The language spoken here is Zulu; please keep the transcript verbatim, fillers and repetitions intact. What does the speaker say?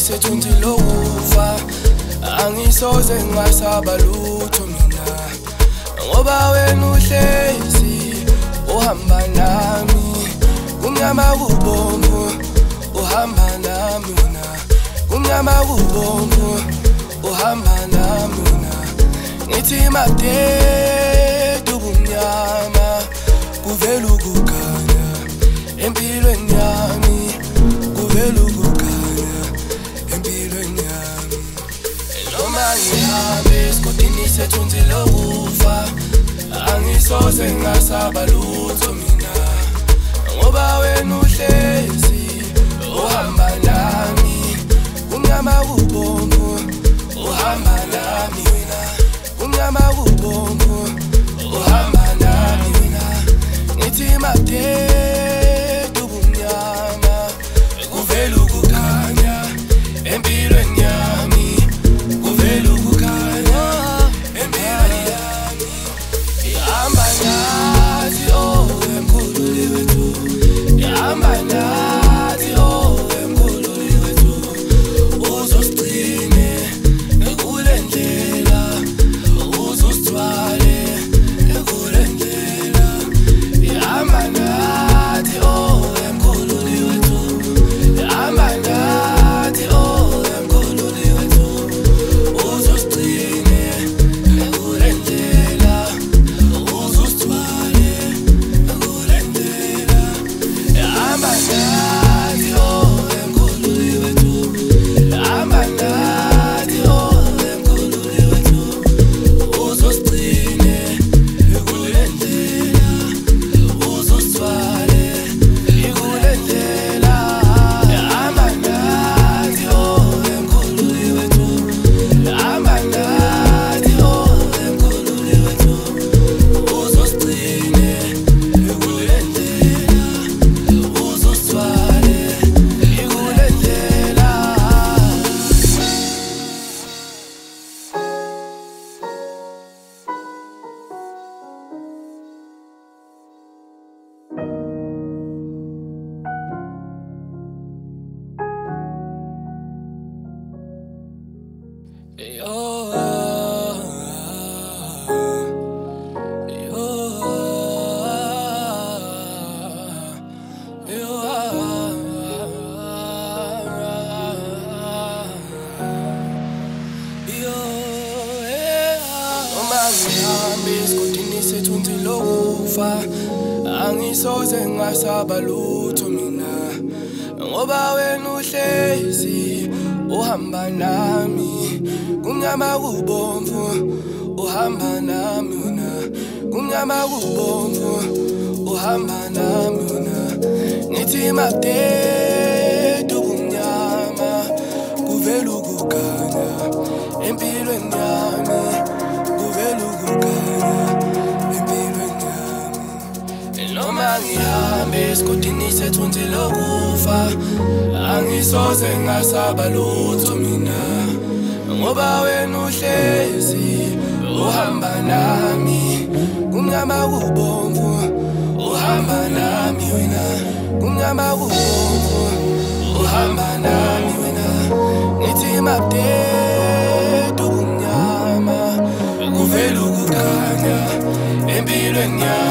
nisethunzi lokufa angisoze ngasaba lutho mina ngoba wena uhlezi uhamba nami kumnyama kubomvu uhamba nami wena kumnyama kubomvu uhamba nami wena ngithi made ubumnyama kuvela ukukhanya empilweni yami kuvela ukukhanya empilweni yami noma ngihambe esigodini sethunzi lokufa angisoze ngasaba lutho mina ngoba wena uhlezi uhamba nami kumnyama kubomvu uhamba nami wena kumnyama kubomvu uhamba nami wena ngithi made ubumnyama kuvela ukukhanya empilweni yami kuvela ukukhanya empilweni yami ihamba nathi oh emkhululi wethu ihamba nathi oh emkhululi wethu uzosigcine kule ndlela uzosithwale kule ndlela ihamba nathi oh emkhululi wethu ihamba nathi oh emkhululi wethu uzosigcine kule ndlela uzosithwale kule ndlela ihamba nathi oh emkhululi wethu ihamba nathi oh emkhululi wethu uzosigcine kule ndlela uzosithwale kule ndlela ihamba nathi oh emkhululi wethu ihamba nathi oh emkhululi wethu uzosigcine kule ndlela uzosithwale kule ndlela. Ngihambe esigodini sethunzi lokufa angisoze ngasaba lutho mina ngoba wena uhlezi uhamba nami kumnyama kubomvu uhamba nami wena kumnyama kubomvu uhamba nami wena ngithi made ubumnyama kuvela ukukhanya empilweni yami kuvela ukukhanya empilweni yami noma ngihambe esigodini sethunzi lokufa angisoze ngasaba lutho mina ngoba wena uhlezi uhamba nami kumnyama kubomvu uhamba nami wena kumnyama kubomvu uhamba nami wena ngithi made ubumnyama kuvela ukukhanya empilweni yami